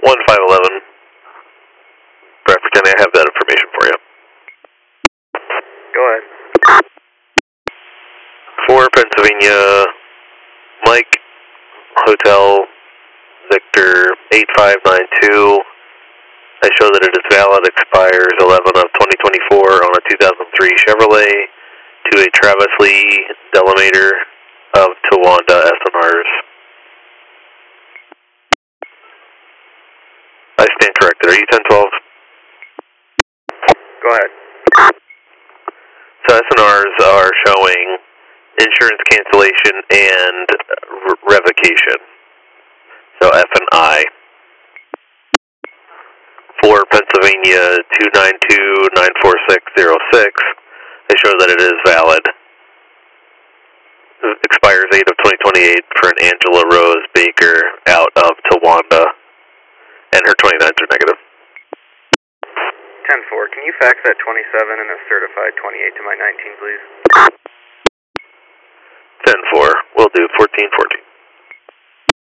1511. Bradford County, I have that information for you. Go ahead. For Pennsylvania, Mike, Hotel, Victor, 8592. I show that it is valid, expires 11 of 2024 on a 2003 Chevrolet to a Travis Lee Delamater of Towanda SNRs. I stand corrected. Are you 1012? Go ahead. So SNRs are showing insurance cancellation and revocation. So F and I. For Pennsylvania 292-94606, they show that it is valid. It expires 8 of 2028 for an Angela Rose Baker out of Towanda, and her 29s are negative. 10-4, can you fax that 27 and a certified 28 to my 19, please? 10-4, we'll do 14-14.